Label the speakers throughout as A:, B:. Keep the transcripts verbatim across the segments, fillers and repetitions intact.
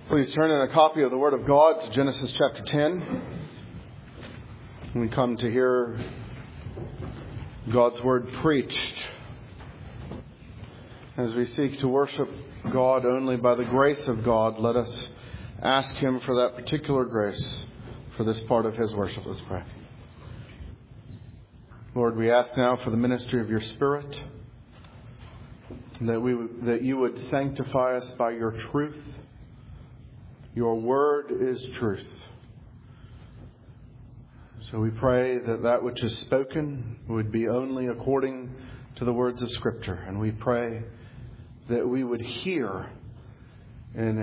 A: Please turn in a copy of the Word of God to Genesis chapter ten. We come to hear God's Word preached. As we seek to worship God only by the grace of God, let us ask Him for that particular grace for this part of His worship. Let's pray. Lord, we ask now for the ministry of your Spirit, that we that you would sanctify us by your truth. Your word is truth. So we pray that that which is spoken would be only according to the words of Scripture. And we pray that we would hear in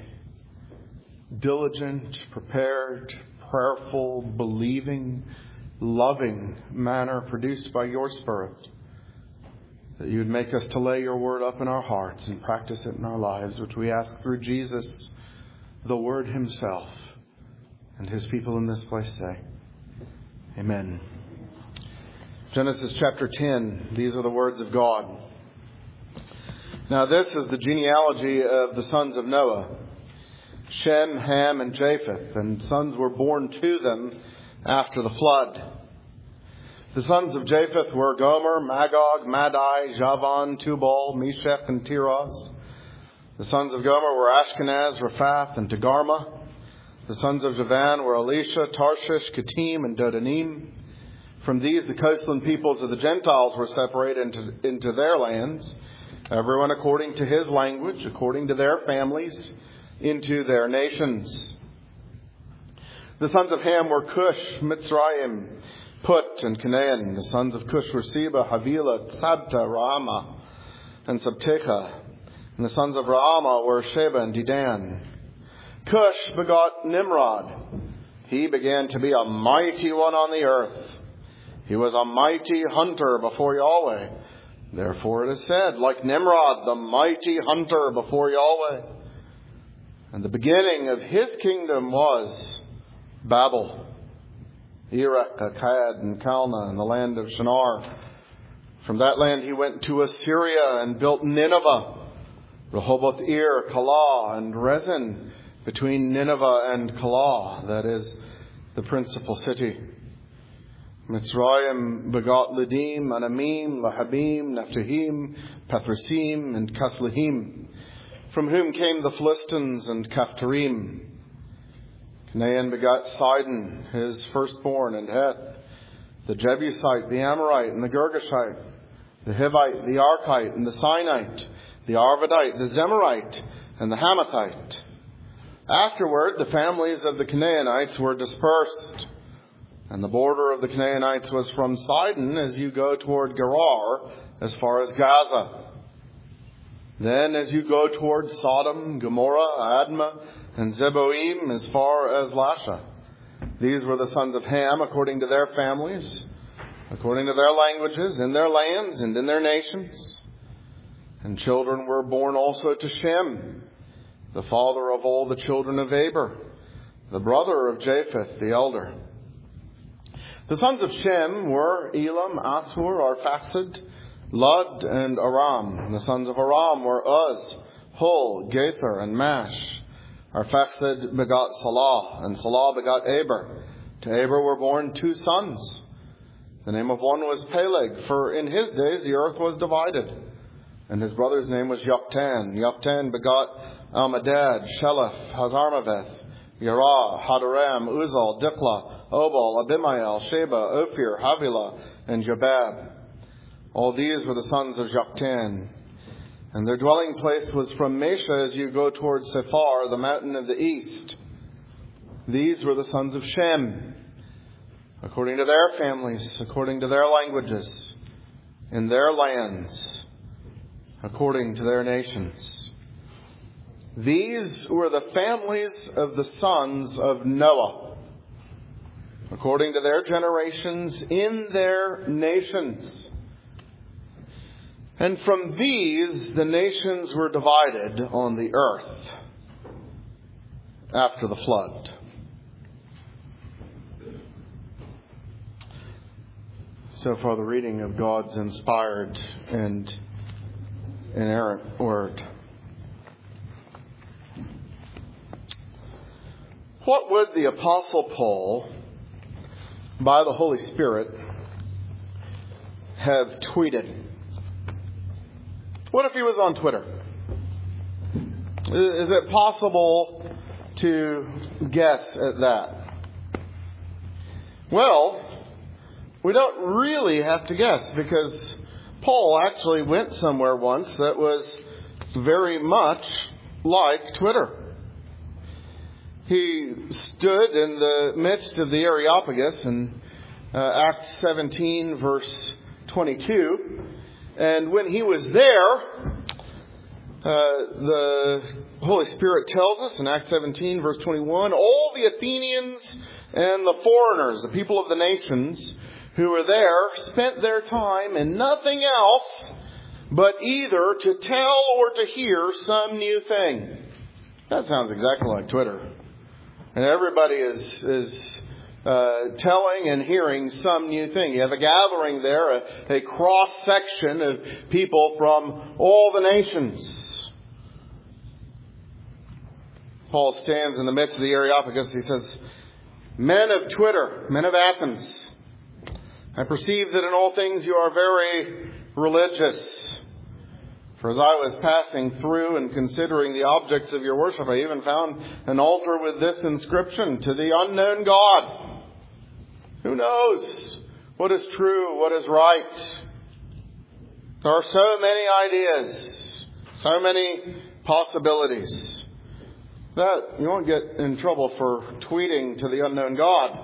A: a diligent, prepared, prayerful, believing, loving manner produced by your Spirit. That you would make us to lay your word up in our hearts and practice it in our lives, which we ask through Jesus, the Word Himself. And His people in this place say, Amen. Genesis chapter ten. These are the words of God. Now this is the genealogy of the sons of Noah, Shem, Ham, and Japheth. And sons were born to them after the flood. The sons of Japheth were Gomer, Magog, Madai, Javan, Tubal, Meshech, and Tiras. The sons of Gomer were Ashkenaz, Rephath, and Togarmah. The sons of Javan were Elisha, Tarshish, Kittim, and Dodanim. From these, the coastland peoples of the Gentiles were separated into, into their lands, everyone according to his language, according to their families, into their nations. The sons of Ham were Cush, Mitzrayim, Put, and Canaan. The sons of Cush were Seba, Havilah, Sabta, Raama, and Sabtecha. And the sons of Raama were Sheba and Dedan. Cush begot Nimrod. He began to be a mighty one on the earth. He was a mighty hunter before Yahweh. Therefore it is said, like Nimrod, the mighty hunter before Yahweh. And the beginning of his kingdom was Babel, Erech, Akkad, and Calneh, and the land of Shinar. From that land he went to Assyria and built Nineveh, Rehoboth Ir, Calah, and Rezin, between Nineveh and Calah, that is the principal city. Mitzrayim begot Lidim, Anamim, Lahabim, Naphtuhim, Pathrasim, and Casluhim, from whom came the Philistines and Caphtorim. Canaan begot Sidon, his firstborn, and Heth, the Jebusite, the Amorite, and the Girgashite, the Hivite, the Archite, and the Sinite, the Arvadite, the Zemarite, and the Hamathite. Afterward, the families of the Canaanites were dispersed, and the border of the Canaanites was from Sidon as you go toward Gerar, as far as Gaza. Then as you go toward Sodom, Gomorrah, Admah, and Zeboim, as far as Lasha. These were the sons of Ham, according to their families, according to their languages, in their lands, and in their nations. And children were born also to Shem, the father of all the children of Eber, the brother of Japheth, the elder. The sons of Shem were Elam, Ashur, Arphaxad, Lud, and Aram. And the sons of Aram were Uz, Hul, Gaither, and Mash. Arphaxad begot Salah, and Salah begot Eber. To Eber were born two sons. The name of one was Peleg, for in his days the earth was divided. And his brother's name was Yoktan. Yoktan begot Almadad, Sheleph, Hazarmaveth, Yerah, Hadoram, Uzal, Diklah, Obal, Abimael, Sheba, Ophir, Havilah, and Jabab. All these were the sons of Yoktan. And their dwelling place was from Mesha as you go toward Sephar, the mountain of the east. These were the sons of Shem, according to their families, according to their languages, in their lands, according to their nations. These were the families of the sons of Noah, according to their generations, in their nations. And from these, the nations were divided on the earth after the flood. So far, the reading of God's inspired and inerrant word. What would the Apostle Paul, by the Holy Spirit, have tweeted? What if he was on Twitter? Is it possible to guess at that? Well, we don't really have to guess, because Paul actually went somewhere once that was very much like Twitter. He stood in the midst of the Areopagus in uh, Acts seventeen, verse twenty-two. And when he was there, uh, the Holy Spirit tells us in Acts seventeen, verse twenty-one, all the Athenians and the foreigners, the people of the nations who were there, spent their time in nothing else but either to tell or to hear some new thing. That sounds exactly like Twitter. And everybody is is uh, telling and hearing some new thing. You have a gathering there, a, a cross-section of people from all the nations. Paul stands in the midst of the Areopagus. He says, "Men of Twitter, men of Athens, I perceive that in all things you are very religious. For as I was passing through and considering the objects of your worship, I even found an altar with this inscription, to the unknown God. Who knows what is true, what is right? There are so many ideas, so many possibilities, that you won't get in trouble for tweeting to the unknown God.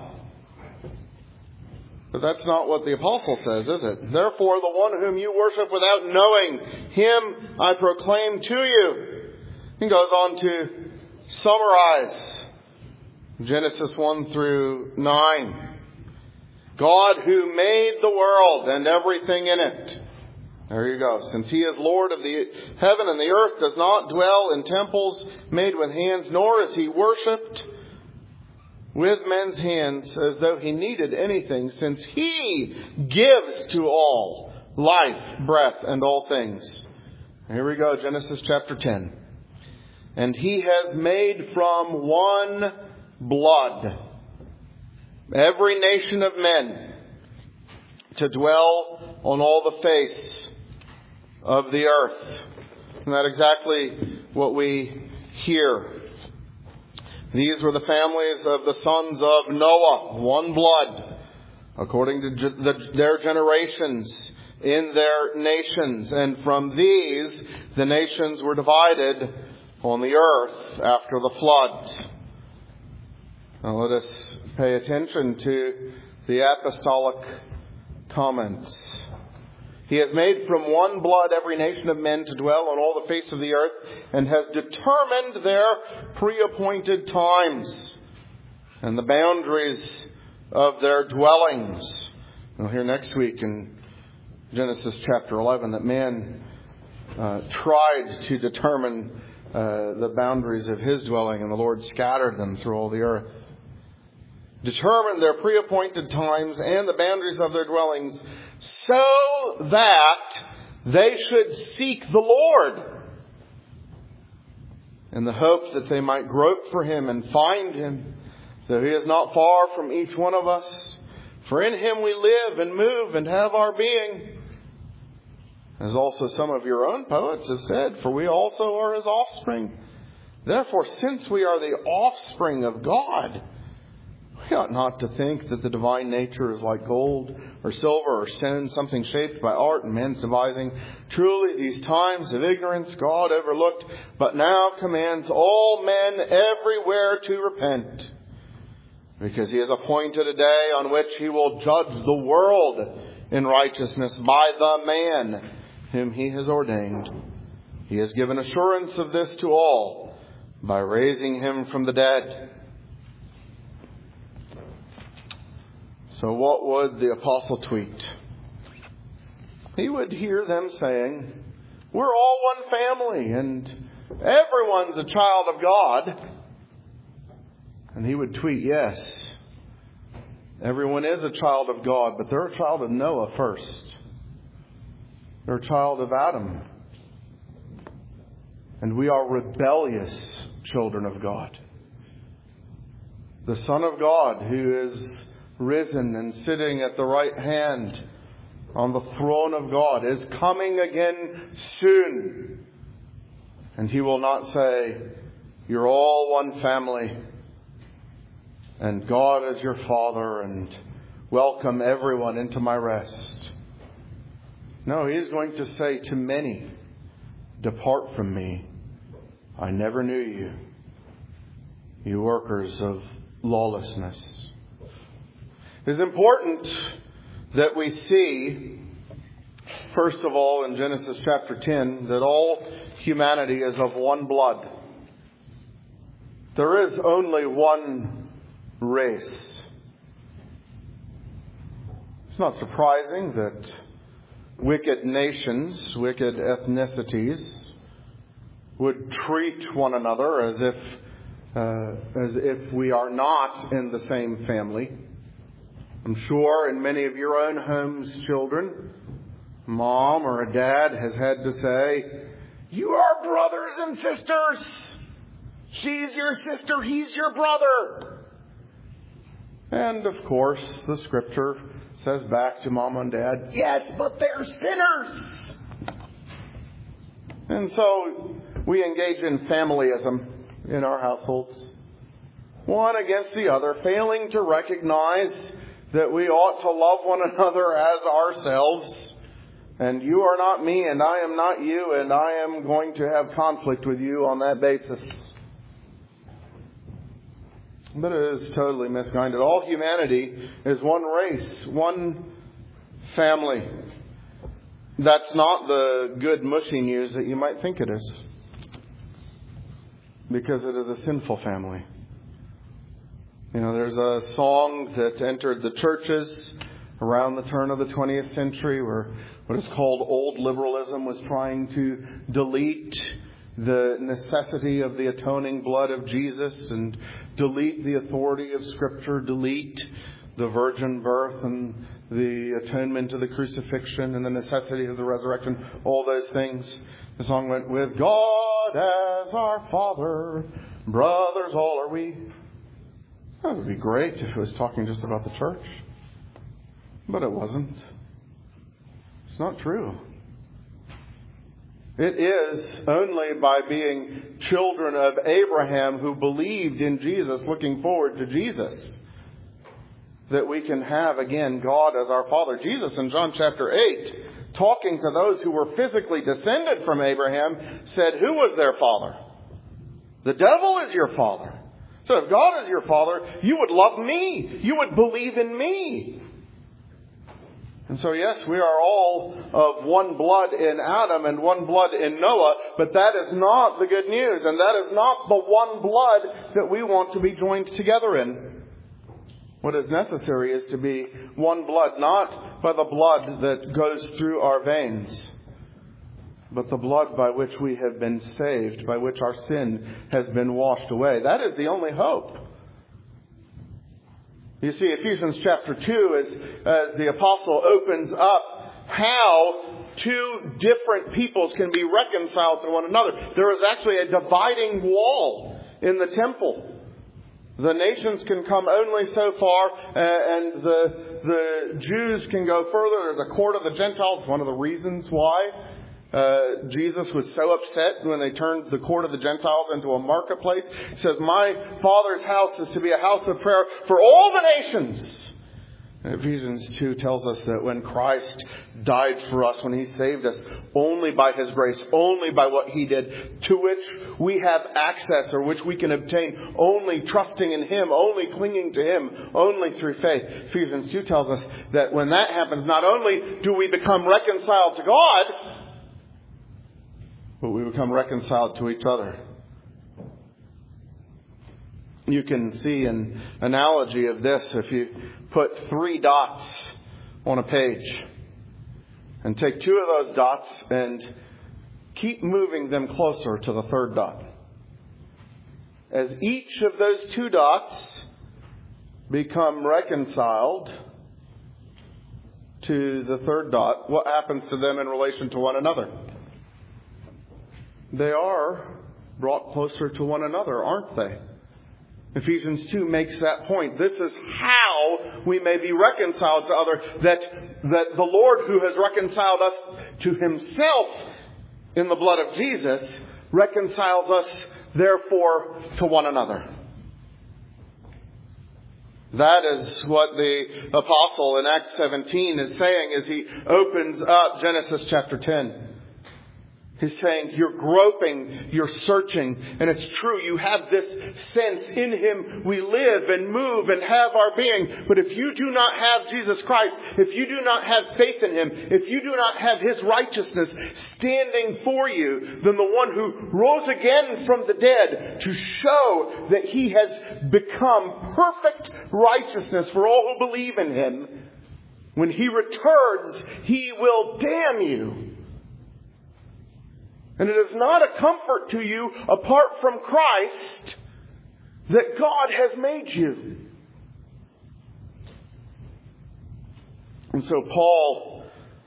A: But that's not what the apostle says, is it? Therefore, the one whom you worship without knowing, him I proclaim to you." He goes on to summarize Genesis one through nine. God who made the world and everything in it. There you go. Since he is Lord of the heaven and the earth, does not dwell in temples made with hands, nor is he worshipped with men's hands as though he needed anything, since he gives to all life, breath, and all things. Here we go, Genesis chapter ten. "And he has made from one blood every nation of men to dwell on all the face of the earth." Isn't that exactly what we hear? These were the families of the sons of Noah, one blood, according to ge- the, their generations in their nations. And from these, the nations were divided on the earth after the flood. Now let us pay attention to the apostolic comments. "He has made from one blood every nation of men to dwell on all the face of the earth, and has determined their pre-appointed times and the boundaries of their dwellings." We'll hear next week in Genesis chapter eleven that man uh, tried to determine uh, the boundaries of his dwelling, and the Lord scattered them through all the earth. "Determined their pre-appointed times and the boundaries of their dwellings, so that they should seek the Lord, in the hope that they might grope for him and find him, though he is not far from each one of us. For in him we live and move and have our being. As also some of your own poets have said, for we also are his offspring. Therefore, since we are the offspring of God, we ought not to think that the divine nature is like gold or silver or stone, something shaped by art and man's devising. Truly, these times of ignorance God overlooked, but now commands all men everywhere to repent, because he has appointed a day on which he will judge the world in righteousness by the man whom he has ordained. He has given assurance of this to all by raising him from the dead." So what would the apostle tweet? He would hear them saying, we're all one family and everyone's a child of God. And he would tweet, yes, everyone is a child of God, but they're a child of Noah first. They're a child of Adam. And we are rebellious children of God. the Son of God, who is risen and sitting at the right hand on the throne of God, is coming again soon. And He will not say, "You're all one family, and God is your Father, and welcome everyone into my rest." No, He is going to say to many, "Depart from me. I never knew you, you workers of lawlessness." It is important that we see, first of all, in Genesis chapter ten, that all humanity is of one blood. There is only one race. It's not surprising that wicked nations, wicked ethnicities, would treat one another as if uh, as if we are not in the same family. I'm sure in many of your own homes, children, mom or a dad has had to say, "You are brothers and sisters. She's your sister, he's your brother." And of course, the scripture says back to mom and dad, "Yes, but they're sinners." And so we engage in familyism in our households, one against the other, failing to recognize that we ought to love one another as ourselves. And you are not me, and I am not you, and I am going to have conflict with you on that basis. But it is totally misguided. All humanity is one race, one family. That's not the good, mushy news that you might think it is, because it is a sinful family. You know, there's a song that entered the churches around the turn of the twentieth century where what is called old liberalism was trying to delete the necessity of the atoning blood of Jesus and delete the authority of Scripture, delete the virgin birth and the atonement of the crucifixion and the necessity of the resurrection, all those things. The song went, "With God as our Father, brothers all are we." That would be great if it was talking just about the church. But it wasn't. It's not true. It is only by being children of Abraham who believed in Jesus, looking forward to Jesus, that we can have, again, God as our Father. Jesus in John chapter eight, talking to those who were physically descended from Abraham, said, "Who was their father? The devil is your father. So if God is your Father, you would love me. You would believe in me." And so, yes, we are all of one blood in Adam and one blood in Noah, but that is not the good news, and that is not the one blood that we want to be joined together in. What is necessary is to be one blood, not by the blood that goes through our veins, but the blood by which we have been saved, by which our sin has been washed away. That is the only hope. You see, Ephesians chapter two, as, as the apostle opens up how two different peoples can be reconciled to one another. There is actually a dividing wall in the temple. The nations can come only so far, uh, and the, the Jews can go further. There's a court of the Gentiles. One of the reasons why Uh, Jesus was so upset when they turned the court of the Gentiles into a marketplace. He says, "My Father's house is to be a house of prayer for all the nations." And Ephesians two tells us that when Christ died for us, when He saved us, only by His grace, only by what He did, to which we have access, or which we can obtain only trusting in Him, only clinging to Him, only through faith. Ephesians two tells us that when that happens, not only do we become reconciled to God, but we become reconciled to each other. You can see an analogy of this if you put three dots on a page and take two of those dots and keep moving them closer to the third dot. As each of those two dots become reconciled to the third dot, what happens to them in relation to one another? They are brought closer to one another, aren't they? Ephesians two makes that point. This is how we may be reconciled to others. That, that the Lord who has reconciled us to Himself in the blood of Jesus reconciles us, therefore, to one another. That is what the apostle in Acts seventeen is saying as he opens up Genesis chapter ten. He's saying, you're groping, you're searching, and it's true, you have this sense, in Him we live and move and have our being. But if you do not have Jesus Christ, if you do not have faith in Him, if you do not have His righteousness standing for you, then the one who rose again from the dead to show that He has become perfect righteousness for all who believe in Him, when He returns, He will damn you. And it is not a comfort to you, apart from Christ, that God has made you. And so Paul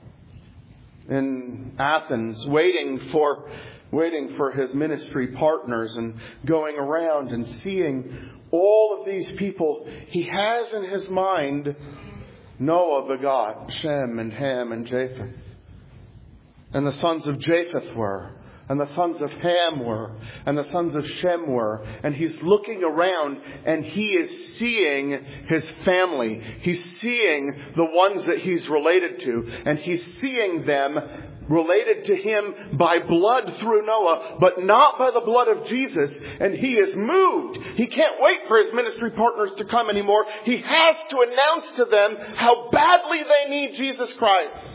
A: in Athens, waiting for waiting for his ministry partners and going around and seeing all of these people, he has in his mind Noah begot Shem and Ham and Japheth. And the sons of Japheth were, and the sons of Ham were, and the sons of Shem were. And he's looking around and he is seeing his family. He's seeing the ones that he's related to. And he's seeing them related to him by blood through Noah, but not by the blood of Jesus. And he is moved. He can't wait for his ministry partners to come anymore. He has to announce to them how badly they need Jesus Christ.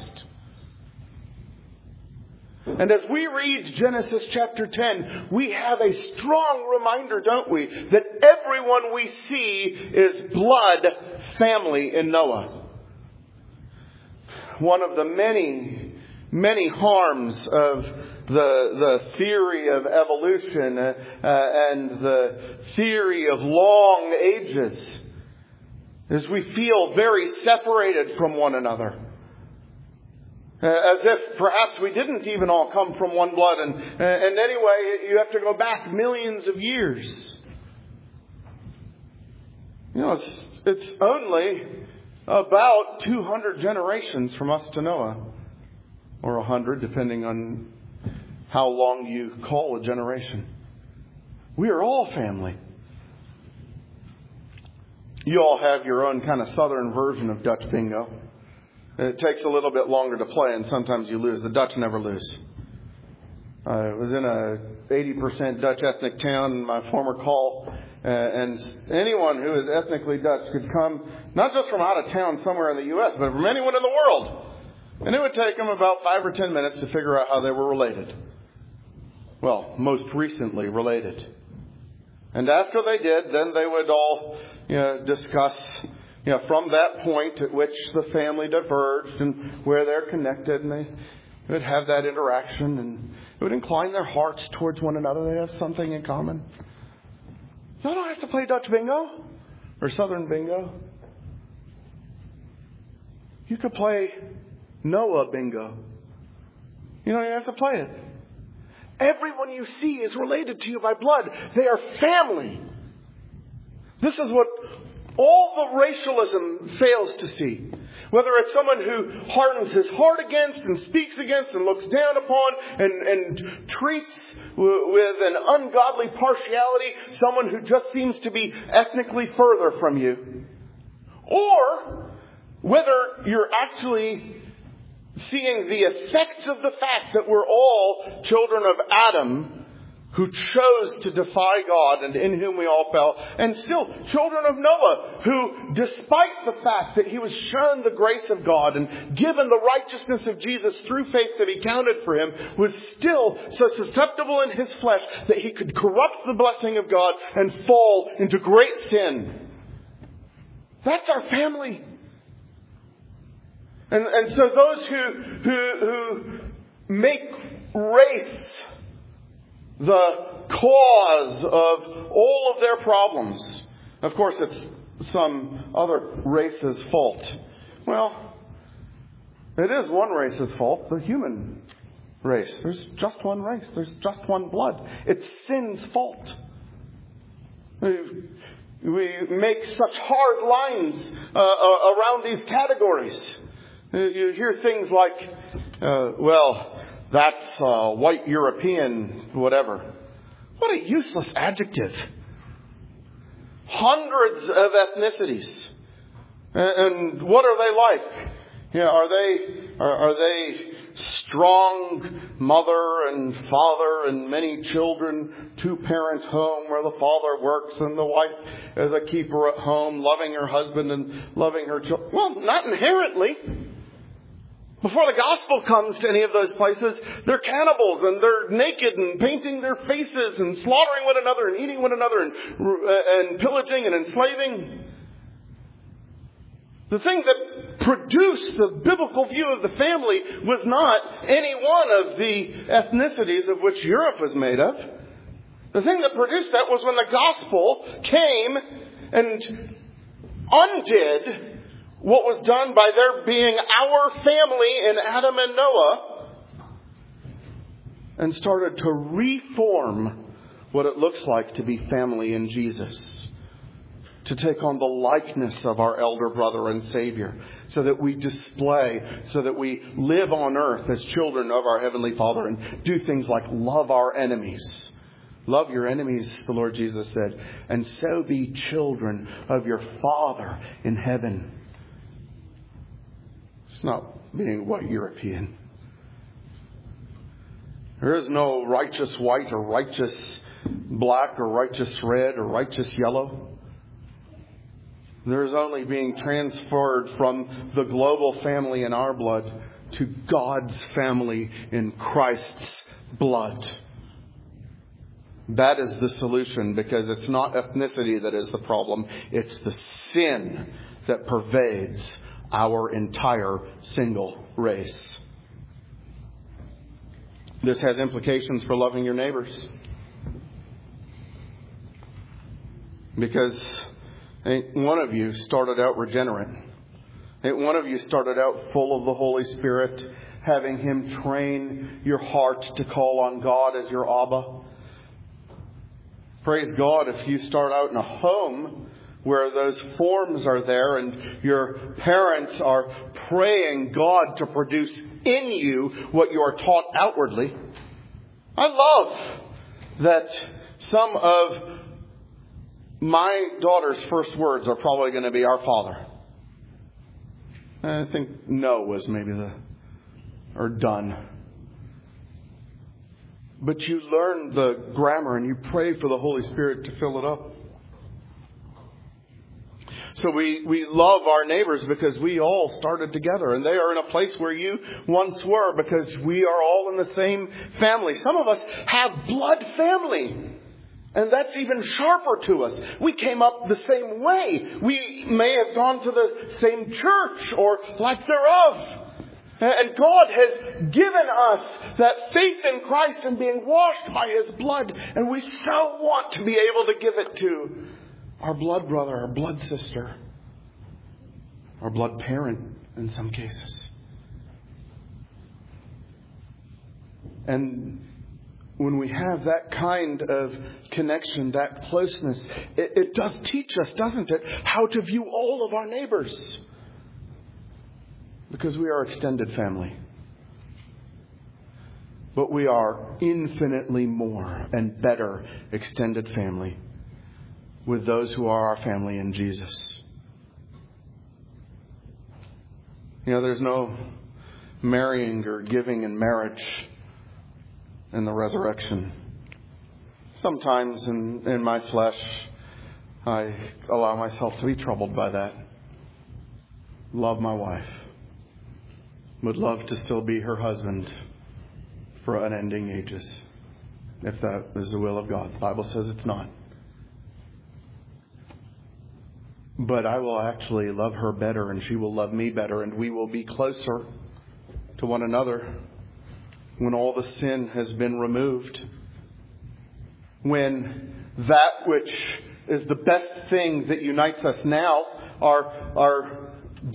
A: And as we read Genesis chapter ten, we have a strong reminder, don't we, that everyone we see is blood family in Noah. One of the many, many harms of the, the theory of evolution uh, uh, and the theory of long ages is we feel very separated from one another. Uh, as if perhaps we didn't even all come from one blood. And, uh, and anyway, you have to go back millions of years. You know, it's, it's only about two hundred generations from us to Noah. Or one hundred, depending on how long you call a generation. We are all family. You all have your own kind of southern version of Dutch bingo. It takes a little bit longer to play, and sometimes you lose. The Dutch never lose. I was in a eighty percent Dutch ethnic town in my former call, uh, and anyone who is ethnically Dutch could come, not just from out of town somewhere in the U S, but from anyone in the world. And it would take them about five or ten minutes to figure out how they were related. Well, most recently related. And after they did, then they would all, you know, discuss, you know, from that point at which the family diverged and where they're connected, and they would have that interaction, and it would incline their hearts towards one another. They have something in common. You don't have to play Dutch bingo or Southern bingo. You could play Noah bingo. You don't even have to play it. Everyone you see is related to you by blood. They are family. This is what all the racialism fails to see. Whether it's someone who hardens his heart against and speaks against and looks down upon and, and treats w- with an ungodly partiality someone who just seems to be ethnically further from you. Or whether you're actually seeing the effects of the fact that we're all children of Adam who chose to defy God and in whom we all fell, and still children of Noah who, despite the fact that he was shown the grace of God and given the righteousness of Jesus through faith that he counted for him, was still so susceptible in his flesh that he could corrupt the blessing of God and fall into great sin. That's our family. And, and so those who, who, who make race the cause of all of their problems, of course it's some other race's fault. Well, it is one race's fault, the human race. There's just one race. There's just one blood. It's sin's fault. We make such hard lines uh, uh, around these categories. You hear things like, uh, well, that's uh, white European, whatever. What a useless adjective. Hundreds of ethnicities. And what are they like? Yeah, are they are, are they strong mother and father and many children, two-parent home where the father works and the wife is a keeper at home, loving her husband and loving her children? Well, not inherently. Before the gospel comes to any of those places, they're cannibals and they're naked and painting their faces and slaughtering one another and eating one another and, and pillaging and enslaving. The thing that produced the biblical view of the family was not any one of the ethnicities of which Europe was made of. The thing that produced that was when the gospel came and undid what was done by there being our family in Adam and Noah and started to reform what it looks like to be family in Jesus. To take on the likeness of our elder brother and Savior, so that we display, so that we live on earth as children of our Heavenly Father and do things like love our enemies. Love your enemies, the Lord Jesus said, and so be children of your Father in heaven. It's not being white European. There is no righteous white or righteous black or righteous red or righteous yellow. There's only being transferred from the global family in our blood to God's family in Christ's blood. That is the solution, because it's not ethnicity that is the problem. It's the sin that pervades our entire single race. This has implications for loving your neighbors. Because ain't one of you started out regenerate. Ain't one of you started out full of the Holy Spirit, having Him train your heart to call on God as your Abba. Praise God if you start out in a home where those forms are there and your parents are praying God to produce in you what you are taught outwardly. I love that some of my daughter's first words are probably going to be our Father. I think no was maybe the, or done. But you learn the grammar and you pray for the Holy Spirit to fill it up. So we, we love our neighbors because we all started together and they are in a place where you once were, because we are all in the same family. Some of us have blood family. And that's even sharper to us. We came up the same way. We may have gone to the same church or like thereof. And God has given us that faith in Christ and being washed by His blood. And we so want to be able to give it to our blood brother, our blood sister, our blood parent in some cases. And when we have that kind of connection, that closeness, it, it does teach us, doesn't it, how to view all of our neighbors. Because we are extended family. But we are infinitely more and better extended family with those who are our family in Jesus. You know, there's no marrying or giving in marriage in the resurrection. Sometimes in, in my flesh, I allow myself to be troubled by that. Love my wife. Would love to still be her husband for unending ages, if that is the will of God. The Bible says it's not. But I will actually love her better, and she will love me better, and we will be closer to one another when all the sin has been removed. When that which is the best thing that unites us now, our, our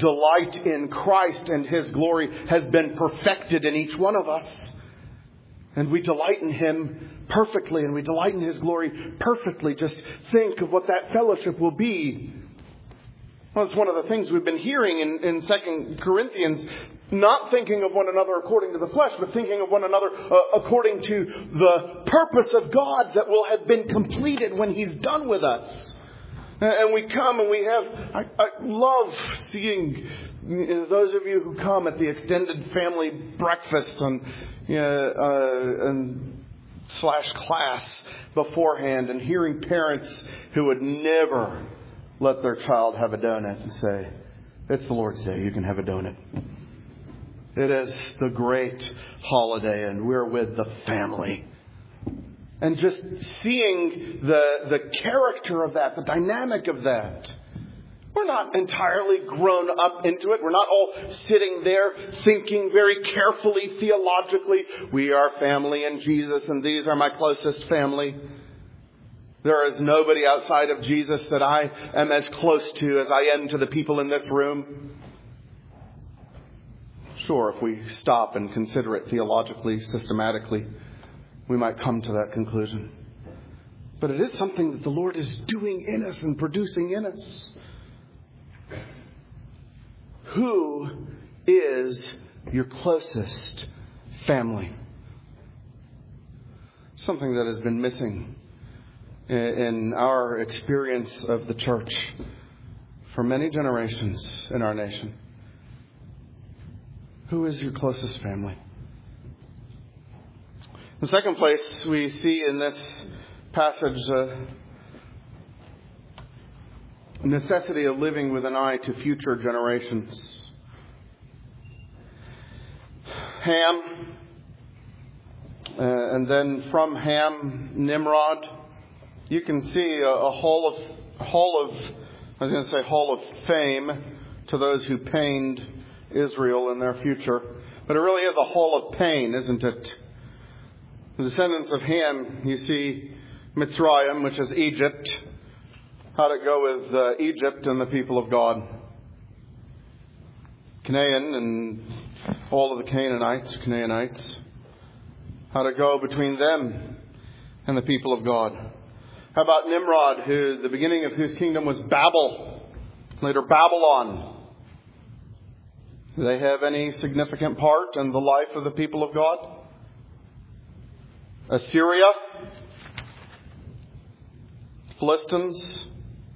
A: delight in Christ and His glory, has been perfected in each one of us. And we delight in Him perfectly, and we delight in His glory perfectly. Just think of what that fellowship will be. Well, it's one of the things we've been hearing in, in Second Corinthians. Not thinking of one another according to the flesh, but thinking of one another uh, according to the purpose of God that will have been completed when He's done with us. And we come and we have, I, I love seeing those of you who come at the extended family breakfast and, you know, uh, and slash class beforehand, and hearing parents who would never let their child have a donut and say, it's the Lord's Day, you can have a donut. It is the great holiday and we're with the family. And just seeing the, the character of that, the dynamic of that. We're not entirely grown up into it. We're not all sitting there thinking very carefully theologically. We are family in Jesus and these are my closest family. There is nobody outside of Jesus that I am as close to as I am to the people in this room. Sure, if we stop and consider it theologically, systematically, we might come to that conclusion. But it is something that the Lord is doing in us and producing in us. Who is your closest family? Something that has been missing in our experience of the church for many generations in our nation. Who is your closest family? The second place we see in this passage the necessity of living with an eye to future generations. Ham, uh, and then from Ham, Nimrod. You can see a, a hall of, hall of, I was going to say hall of fame to those who pained Israel in their future. But it really is a hall of pain, isn't it? The descendants of Ham, you see Mitzrayim, which is Egypt. How'd it go with uh, Egypt and the people of God? Canaan and all of the Canaanites, Canaanites. How'd it go between them and the people of God? How about Nimrod, who the beginning of whose kingdom was Babel, later Babylon? Do they have any significant part in the life of the people of God? Assyria, Philistines.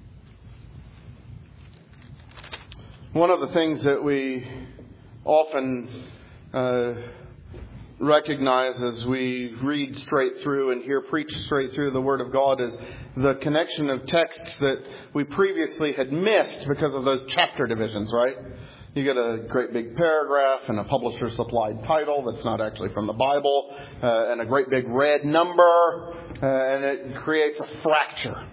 A: One of the things that we often uh, recognize as we read straight through and hear preached straight through the Word of God is the connection of texts that we previously had missed because of those chapter divisions, right? You get a great big paragraph and a publisher supplied title that's not actually from the Bible, uh, and a great big red number, uh, and it creates a fracture.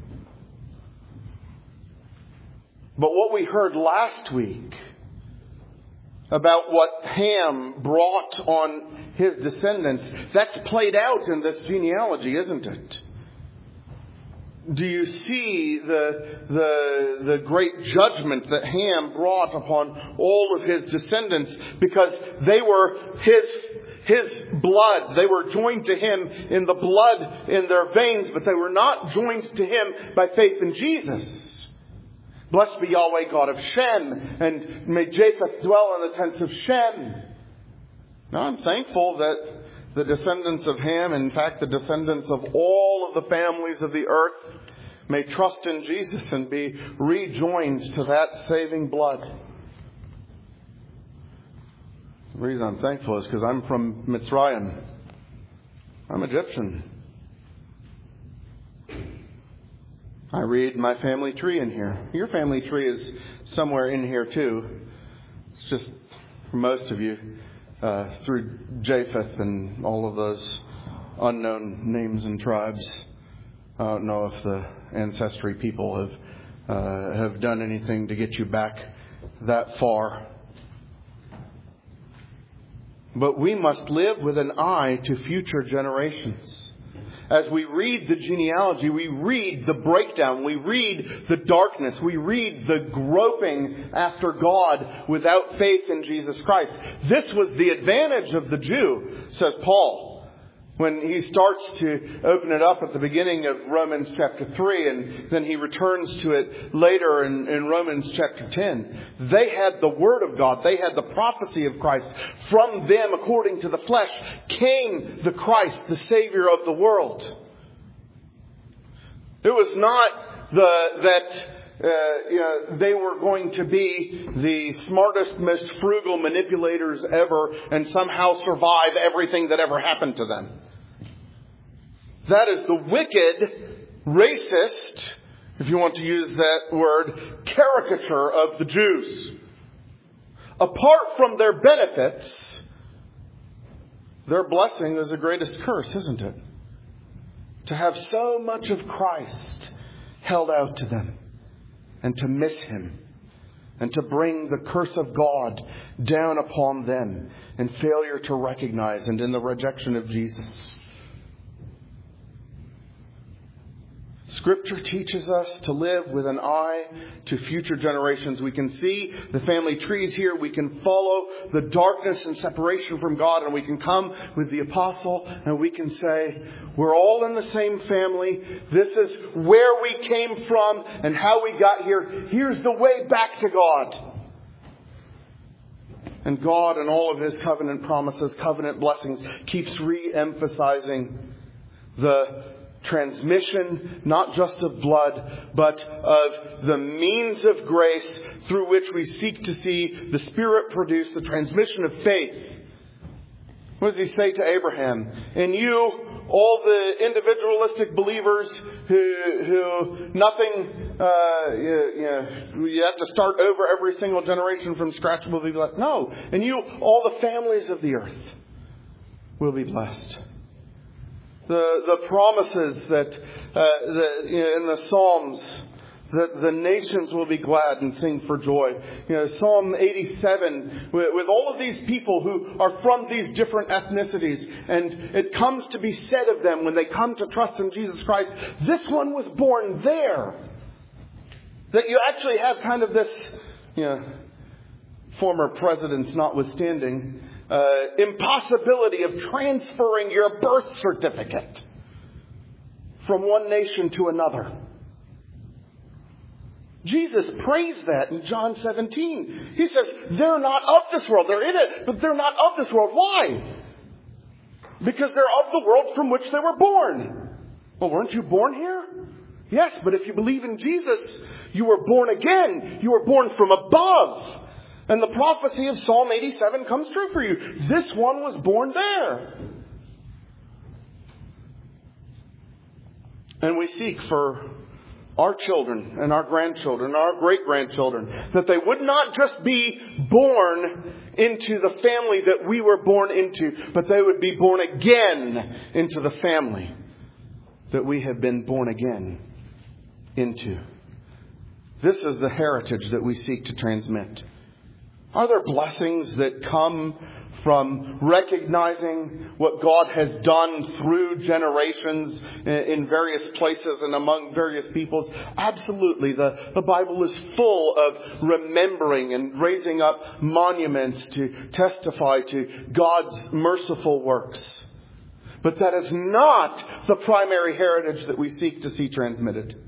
A: But what we heard last week about what Ham brought on his descendants, that's played out in this genealogy, isn't it? Do you see the, the, the great judgment that Ham brought upon all of his descendants because they were his, his blood. They were joined to him in the blood in their veins, but they were not joined to him by faith in Jesus. Blessed be Yahweh God of Shem, and may Japheth dwell in the tents of Shem. Now I'm thankful that the descendants of Ham, in fact the descendants of all of the families of the earth, may trust in Jesus and be rejoined to that saving blood. The reason I'm thankful is because I'm from Mitzrayim. I'm Egyptian. I read my family tree in here. Your family tree is somewhere in here too. It's just for most of you uh, through Japheth and all of those unknown names and tribes. I don't know if the ancestry people have uh, have done anything to get you back that far. But we must live with an eye to future generations. As we read the genealogy, we read the breakdown, we read the darkness, we read the groping after God without faith in Jesus Christ. This was the advantage of the Jew, says Paul. When he starts to open it up at the beginning of Romans chapter three, and then he returns to it later in, in Romans chapter ten, they had the Word of God. They had the prophecy of Christ. From them, according to the flesh, came the Christ, the Savior of the world. It was not the that uh, you know, they were going to be the smartest, most frugal manipulators ever and somehow survive everything that ever happened to them. That is the wicked, racist, if you want to use that word, caricature of the Jews. Apart from their benefits, their blessing is the greatest curse, isn't it? To have so much of Christ held out to them, and to miss Him, and to bring the curse of God down upon them in failure to recognize and in the rejection of Jesus. Scripture teaches us to live with an eye to future generations. We can see the family trees here. We can follow the darkness and separation from God. And we can come with the apostle and we can say, we're all in the same family. This is where we came from and how we got here. Here's the way back to God. And God and all of His covenant promises, covenant blessings, keeps re-emphasizing the transmission, not just of blood, but of the means of grace through which we seek to see the Spirit produce the transmission of faith. What does He say to Abraham? And you, all the individualistic believers who, who nothing, uh, you, you, you have to start over every single generation from scratch will be blessed. No. And you, all the families of the earth will be blessed. The the promises that uh, the, you know, in the Psalms that the nations will be glad and sing for joy. You know, Psalm eighty-seven with, with all of these people who are from these different ethnicities, and it comes to be said of them when they come to trust in Jesus Christ, this one was born there. That you actually have kind of this, you know, former presidents notwithstanding, Uh, impossibility of transferring your birth certificate from one nation to another. Jesus praised that in John seventeen. He says, they're not of this world. They're in it, but they're not of this world. Why? Because they're of the world from which they were born. Well, weren't you born here? Yes, but if you believe in Jesus, you were born again. You were born from above. And the prophecy of Psalm eighty-seven comes true for you. This one was born there. And we seek for our children and our grandchildren, and our great-grandchildren, that they would not just be born into the family that we were born into, but they would be born again into the family that we have been born again into. This is the heritage that we seek to transmit. Are there blessings that come from recognizing what God has done through generations in various places and among various peoples? Absolutely. The, the Bible is full of remembering and raising up monuments to testify to God's merciful works. But that is not the primary heritage that we seek to see transmitted.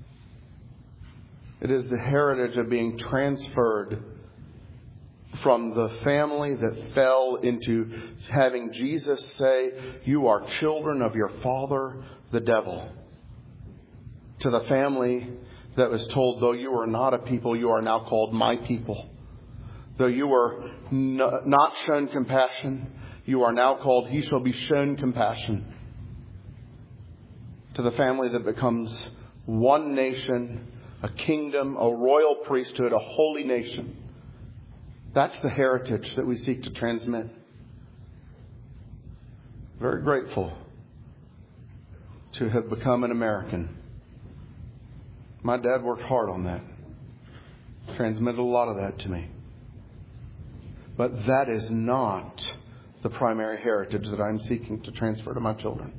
A: It is the heritage of being transferred from the family that fell into having Jesus say, you are children of your father, the devil. To the family that was told, though you are not a people, you are now called my people. Though you were no, not shown compassion, you are now called, he shall be shown compassion. To the family that becomes one nation, a kingdom, a royal priesthood, a holy nation. That's the heritage that we seek to transmit. Very grateful to have become an American. My dad worked hard on that. Transmitted a lot of that to me. But that is not the primary heritage that I'm seeking to transfer to my children.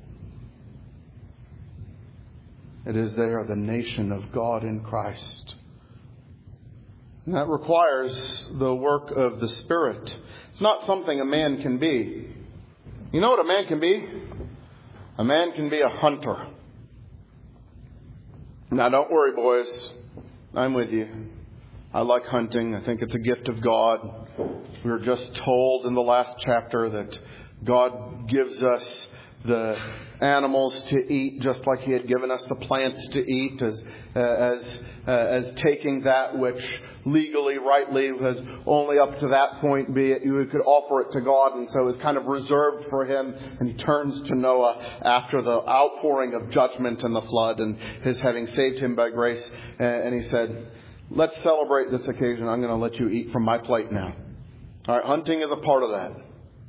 A: It is they are the nation of God in Christ. And that requires the work of the Spirit. It's not something a man can be. You know what a man can be? A man can be a hunter. Now, don't worry, boys. I'm with you. I like hunting. I think it's a gift of God. We were just told in the last chapter that God gives us the animals to eat just like He had given us the plants to eat, as uh, as uh, as taking that which legally, rightly, was only up to that point be it you could offer it to God, and so it was kind of reserved for Him. And He turns to Noah after the outpouring of judgment and the flood, and His having saved him by grace, and He said, "Let's celebrate this occasion. I'm going to let you eat from my plate now." All right, hunting is a part of that.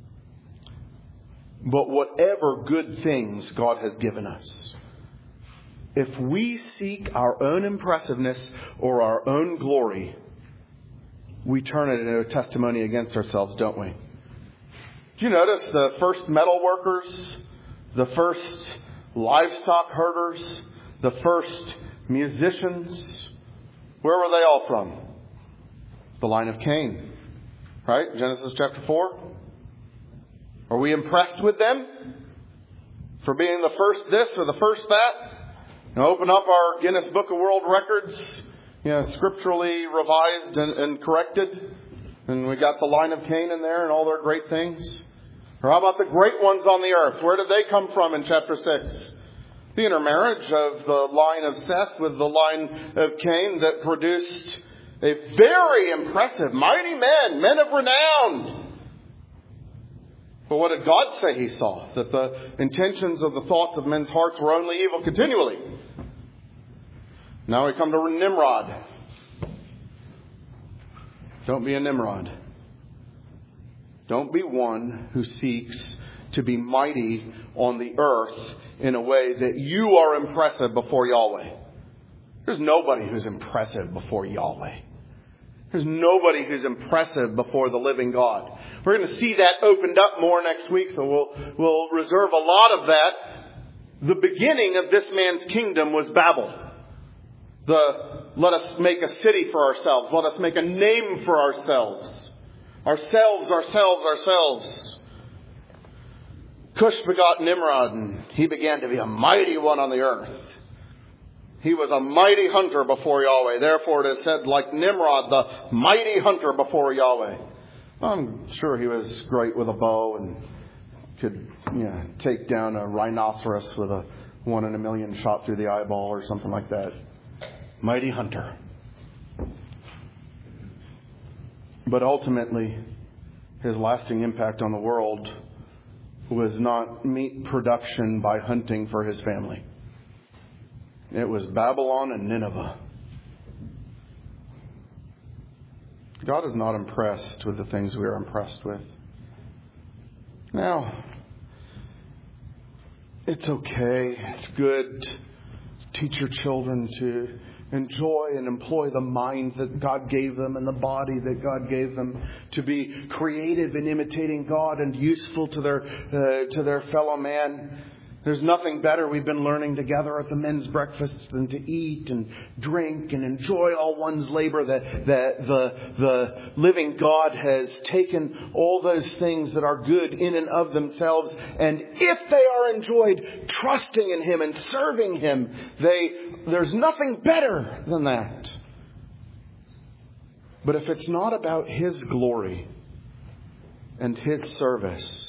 A: But whatever good things God has given us, if we seek our own impressiveness or our own glory, we turn it into a testimony against ourselves, don't we? Do you notice the first metal workers, the first livestock herders, the first musicians? Where were they all from? The line of Cain. Right? Genesis chapter four. Are we impressed with them for being the first this or the first that? Now open up our Guinness Book of World Records, you know, scripturally revised and, and corrected. And we got the line of Cain in there and all their great things. Or how about the great ones on the earth? Where did they come from in chapter six? The intermarriage of the line of Seth with the line of Cain that produced a very impressive, mighty men, men of renown. But what did God say He saw? That the intentions of the thoughts of men's hearts were only evil continually. Now we come to Nimrod. Don't be a Nimrod. Don't be one who seeks to be mighty on the earth in a way that you are impressive before Yahweh. There's nobody who's impressive before Yahweh. There's nobody who's impressive before the living God. We're going to see that opened up more next week, so we'll, we'll reserve a lot of that. The beginning of this man's kingdom was Babel. The, let us make a city for ourselves. Let us make a name for ourselves. Ourselves, ourselves, ourselves. Cush begot Nimrod, and he began to be a mighty one on the earth. He was a mighty hunter before Yahweh. Therefore it is said, like Nimrod, the mighty hunter before Yahweh. I'm sure he was great with a bow and could, you know, take down a rhinoceros with a one in a million shot through the eyeball or something like that. Mighty hunter. But ultimately, his lasting impact on the world was not meat production by hunting for his family. It was Babylon and Nineveh. God is not impressed with the things we are impressed with. Now, it's okay. It's good to teach your children to enjoy and employ the mind that God gave them and the body that God gave them, to be creative in imitating God and useful to their uh, to their fellow man. There's nothing better, we've been learning together at the men's breakfast, than to eat and drink and enjoy all one's labor. That, that the, the living God has taken all those things that are good in and of themselves, and if they are enjoyed trusting in Him and serving Him, they there's nothing better than that. But if it's not about His glory and His service,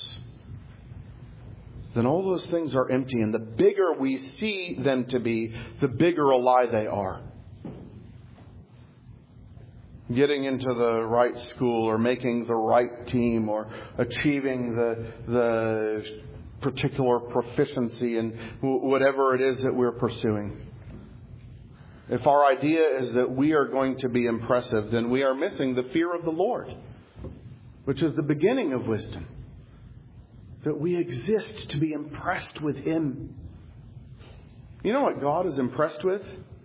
A: then all those things are empty. And the bigger we see them to be, the bigger a lie they are. Getting into the right school, or making the right team, or achieving the the particular proficiency in whatever it is that we're pursuing. If our idea is that we are going to be impressive, then we are missing the fear of the Lord, which is the beginning of wisdom. That we exist to be impressed with Him. You know what God is impressed with?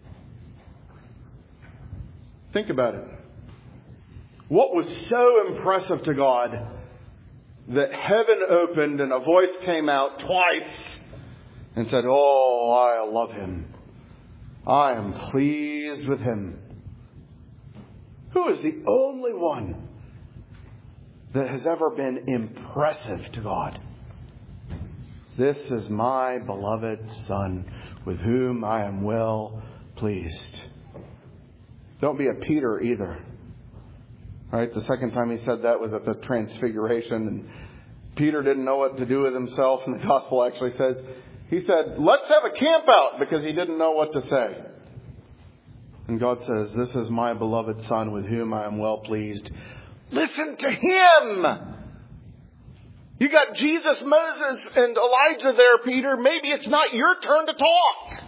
A: Think about it. What was so impressive to God that heaven opened and a voice came out twice and said, "Oh, I love Him. I am pleased with Him." Who is the only one that has ever been impressive to God? This is my beloved Son, with whom I am well pleased. Don't be a Peter either. Right? The second time he said that was at the Transfiguration, and Peter didn't know what to do with himself, and the gospel actually says, he said, let's have a camp out, because he didn't know what to say. And God says, this is my beloved Son, with whom I am well pleased. Listen to Him! You got Jesus, Moses, and Elijah there, Peter. Maybe it's not your turn to talk.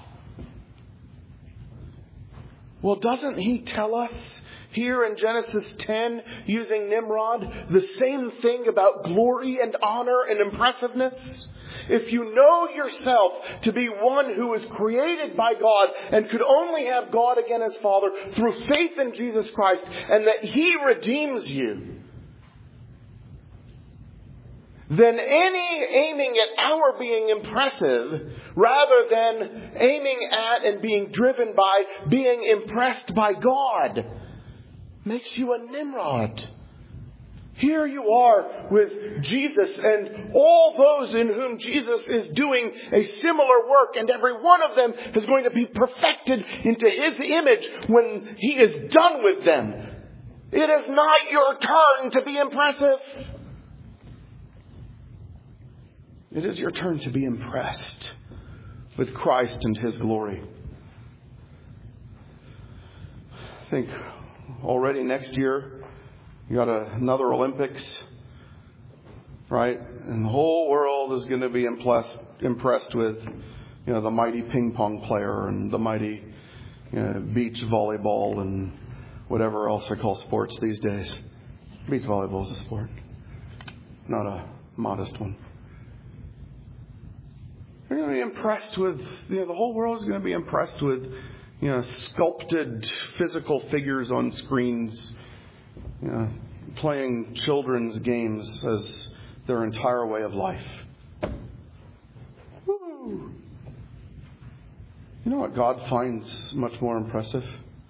A: Well, doesn't He tell us here in Genesis ten, using Nimrod, the same thing about glory and honor and impressiveness? If you know yourself to be one who was created by God and could only have God again as Father through faith in Jesus Christ, and that He redeems you, then any aiming at our being impressive rather than aiming at and being driven by being impressed by God makes you a Nimrod. Here you are with Jesus and all those in whom Jesus is doing a similar work, and every one of them is going to be perfected into His image when He is done with them. It is not your turn to be impressive. It is your turn to be impressed with Christ and His glory. I think already next year you got a, another Olympics, right? And the whole world is going to be impressed, impressed with, you know, the mighty ping pong player and the mighty, you know, beach volleyball and whatever else they call sports these days. Beach volleyball is a sport, not a modest one. They're going to be impressed with, you know, the whole world is going to be impressed with, you know, sculpted physical figures on screens, you know, playing children's games as their entire way of life. Woo. You know what God finds much more impressive?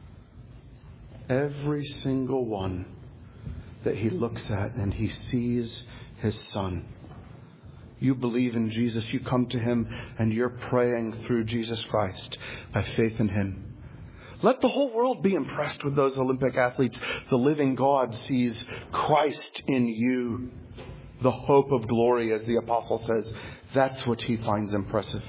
A: Every single one that He looks at and He sees His Son. You believe in Jesus, you come to Him, and you're praying through Jesus Christ by faith in Him. Let the whole world be impressed with those Olympic athletes. The living God sees Christ in you, the hope of glory, as the apostle says. That's what He finds impressive.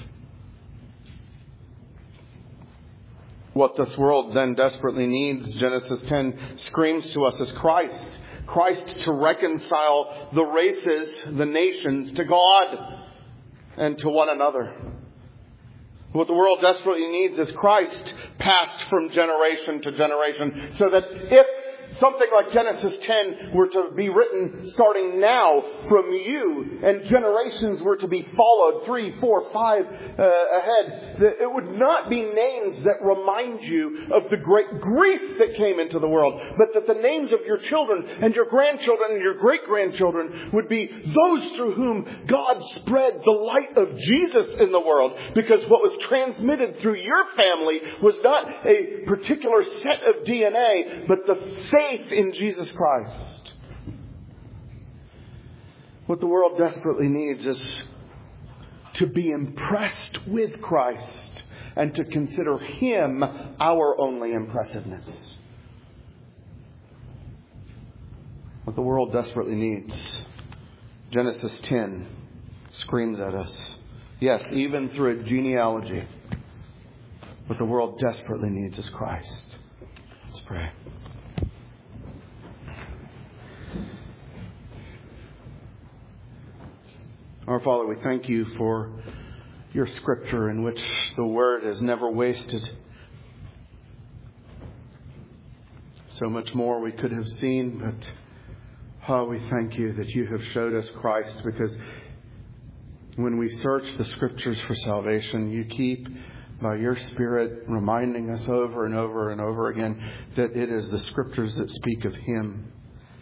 A: What this world then desperately needs, Genesis ten screams to us, is Christ. Christ to reconcile the races, the nations, to God and to one another. What the world desperately needs is Christ passed from generation to generation, so that if something like Genesis ten were to be written starting now from you, and generations were to be followed three, four, five uh, ahead, that it would not be names that remind you of the great grief that came into the world, but that the names of your children and your grandchildren and your great-grandchildren would be those through whom God spread the light of Jesus in the world. Because what was transmitted through your family was not a particular set of D N A, but the faith in Jesus Christ. What the world desperately needs is to be impressed with Christ and to consider Him our only impressiveness. What the world desperately needs, Genesis ten screams at us. Yes, even through a genealogy, what the world desperately needs is Christ. Let's pray. Our Father, we thank You for Your Scripture, in which the Word is never wasted. So much more we could have seen, but oh, we thank You that You have showed us Christ, because when we search the Scriptures for salvation, You keep, by Your Spirit, reminding us over and over and over again that it is the Scriptures that speak of Him.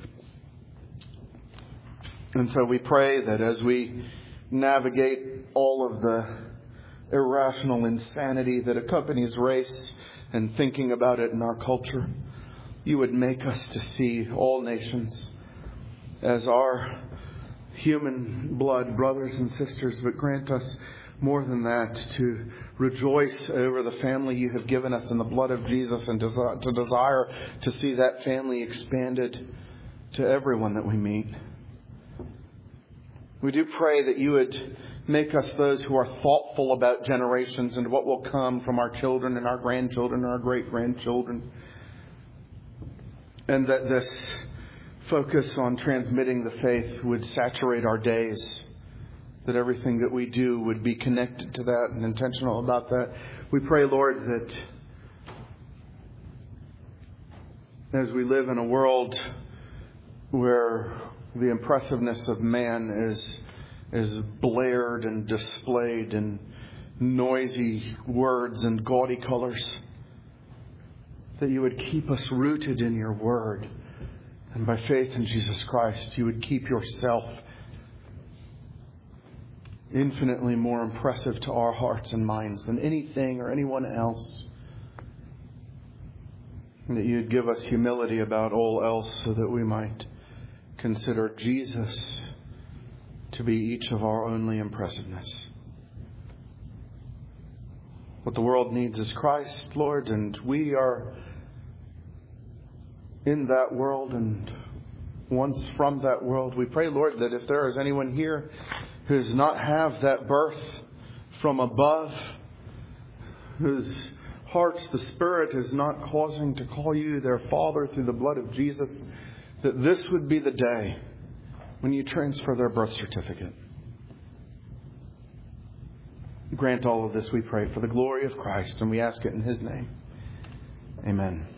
A: And so we pray that as we navigate all of the irrational insanity that accompanies race and thinking about it in our culture, You would make us to see all nations as our human blood, brothers and sisters, but grant us more than that, to rejoice over the family you have given us in the blood of Jesus, and to desire to see that family expanded to everyone that we meet. We do pray that you would make us those who are thoughtful about generations and what will come from our children and our grandchildren and our great-grandchildren. And that this focus on transmitting the faith would saturate our days. That everything that we do would be connected to that and intentional about that. We pray, Lord, that as we live in a world where the impressiveness of man is is blared and displayed in noisy words and gaudy colors, that you would keep us rooted in your word. And by faith in Jesus Christ, you would keep yourself infinitely more impressive to our hearts and minds than anything or anyone else. And that you'd give us humility about all else, so that we might consider Jesus to be each of our only impressiveness. What the world needs is Christ, Lord, and we are in that world and once from that world. We pray, Lord, that if there is anyone here who does not have that birth from above, whose hearts the Spirit is not causing to call you their Father through the blood of Jesus, that this would be the day when you transfer their birth certificate. Grant all of this, we pray, for the glory of Christ, and we ask it in His name. Amen.